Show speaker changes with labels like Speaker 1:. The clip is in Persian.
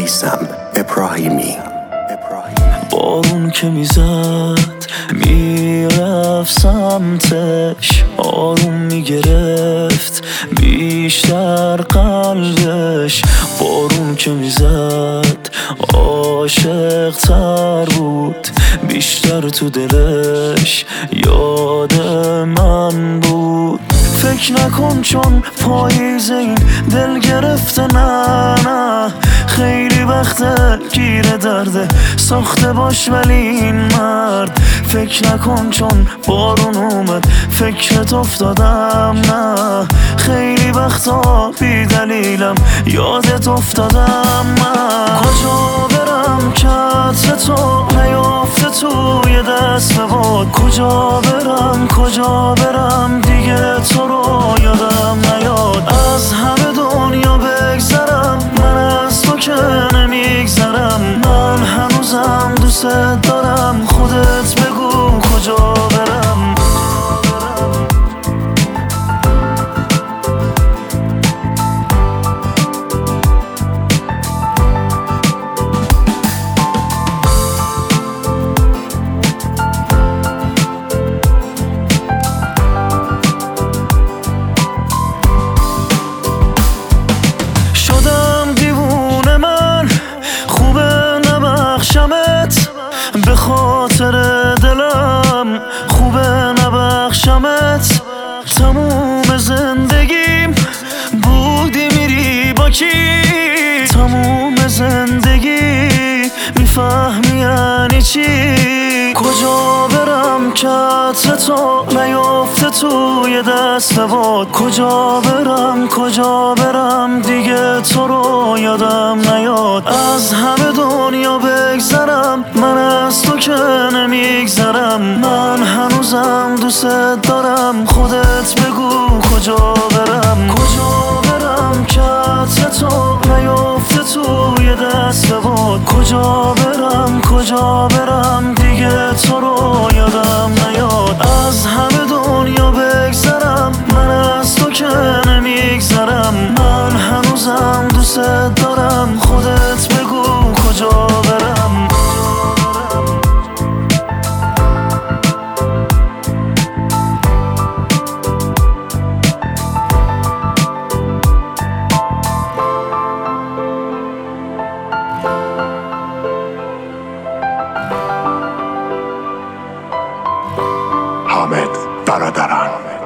Speaker 1: میثم ابراهیمی.
Speaker 2: بارون که میزد میرفت سمتش، آروم میگرفت بیشتر قلبش. بارون که میزد عاشق تر بود، بیشتر تو دلش یاد من بود. فکر نکن چون پاییز این دل گرفته، نه خیلی وقته گیر درده ساخته باش ولی این مرد. فکر نکن چون بارون اومد فکرت افتادم، نه خیلی وقتا بی دلیلم یادت افتادم. من کجا برم که عطر تو نیافته توی دست باد؟ کجا برم دیگه تو رو یادم نیاد. از همه دنیا بگذرم من از تو که نمیگذرم. من هنوزم دوست دارم، خودت بگو کجا برم. به خاطر دلم خوبه نبخشمت. تموم زندگیم بودی میری با کی؟ تموم زندگی میفهمی یعنی چی؟ کجا برم که عطر تو نیافته توی دست باد؟ کجا برم دیگه تو رو یادم نیاد. از همه دنیا بگذرم من از تو که نمیگذرم. من هنوزم دوست دارم، خودت بگو کجا برم. کجا برم که عطر تو نیافته توی دست باد؟ کجا برم دیگه تو رو یادم نیاد. از همه دنیا بگذرم من از تو که نمیگذرم. من هنوزم دوست دارم، خودت بگو کجا برم.
Speaker 1: حامد برادران.